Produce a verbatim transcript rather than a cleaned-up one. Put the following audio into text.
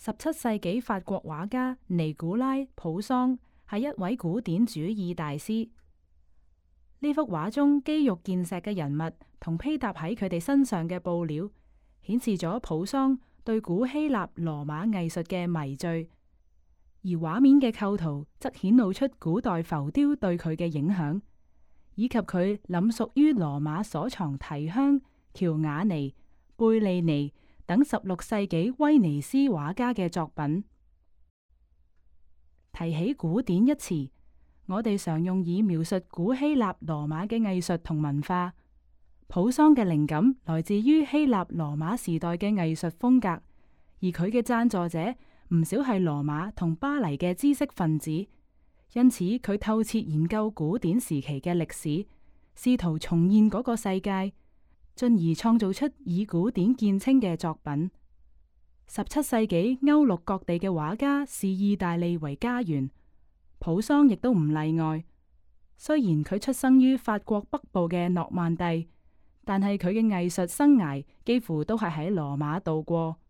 十七世紀法國畫家尼古拉·普桑係一位古典主義大師。呢幅畫中肌肉健碩嘅人物同披搭喺佢哋身上嘅布料，顯示咗普桑對古希臘羅馬藝術嘅迷醉，而畫面嘅構圖則顯露出古代浮雕對佢嘅影響，以及佢諗屬於羅馬所藏提香、喬瓦尼、貝利尼等十六世紀威尼斯畫家嘅作品。提起古典一詞，我哋常用以描述古希臘羅馬嘅藝術同文化。普桑嘅靈感來自於希臘羅馬時代嘅藝術風格，而佢嘅贊助者唔少係羅馬同巴黎嘅知識分子，因此佢透徹研究古典時期嘅歷史，試圖重現嗰個世界，進而創造出以古典見稱嘅作品。十七世紀歐陸各地嘅畫家視意大利為家園，普桑亦都唔例外。雖然佢出生於法國北部嘅諾曼第，但係佢嘅藝術生涯幾乎都係喺羅馬度過。